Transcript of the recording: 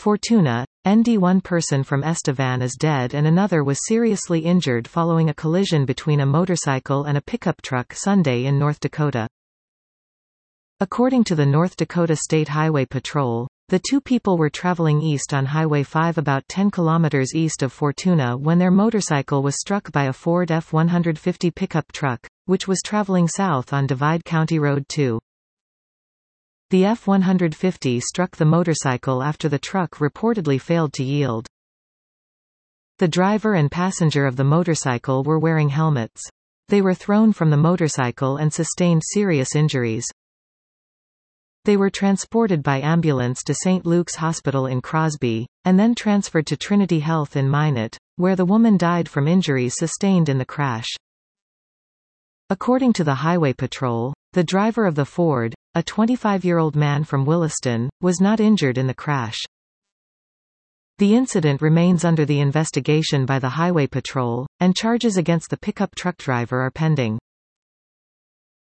Fortuna, ND. One person from Estevan is dead and another was seriously injured following a collision between a motorcycle and a pickup truck Sunday in North Dakota. According to the North Dakota State Highway Patrol, the two people were traveling east on Highway 5 about 10 kilometers east of Fortuna when their motorcycle was struck by a Ford F-150 pickup truck, which was traveling south on Divide County Road 2. The F-150 struck the motorcycle after the truck reportedly failed to yield. The driver and passenger of the motorcycle were wearing helmets. They were thrown from the motorcycle and sustained serious injuries. They were transported by ambulance to St. Luke's Hospital in Crosby, and then transferred to Trinity Health in Minot, where the woman died from injuries sustained in the crash. According to the Highway Patrol, the driver of the Ford, a 25-year-old man from Williston, was not injured in the crash. The incident remains under the investigation by the Highway Patrol, and charges against the pickup truck driver are pending.